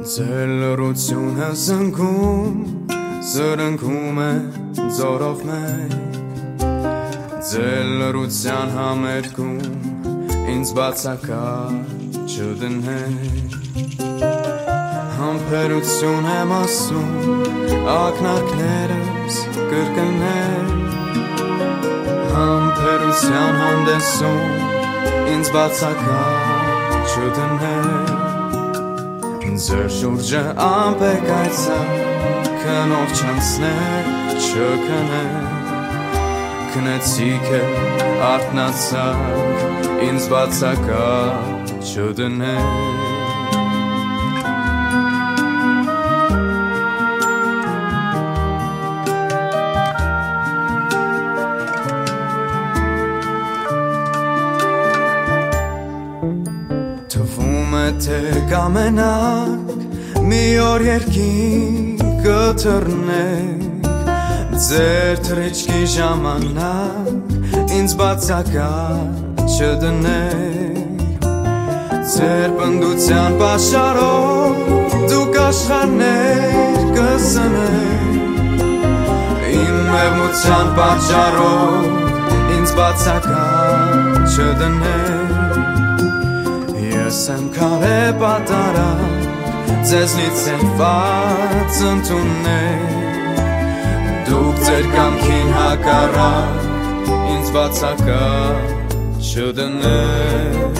Ձեր լռությունը զնգում, սրընքում է ձորով մեկ Ձեր լռության համերգում, ինձ բացակա չդնեք Համբերություն եմ ասում, ակնարկներս կրկնեք Համբերության հանդեսում, ինձ բացակա չդնեք Ձեր շուրջը ամպեք այցակ, քնով չանցնեք, չքնեք Քնեցիք է արթնացակ, ինձ բացակա չդնեք Թվում է թե կամենակ, մի օր երկինք կթռնեք Ձեր թռիչքի ժամանակ, ինձ բացակա չդնեք Ձեր պնդության պաշարով, դուք աշխարհներ կսնեք Իմ մեղմության պատճառով, ինձ բացակա չդնեք Ես եմ քարե պատարակ, ձեզնից ելված ընդունել Դուք ձեր կամքին հակառակ, ինձ բացակա չդնեք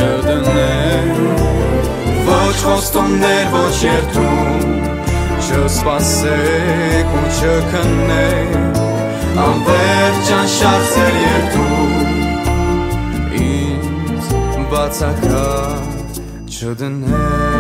Ոչ խոստումներ, ոչ երդում, չսպասեք ու չքննեք Անվերջ անշարժ ձեր երդում Բացակա չդնեք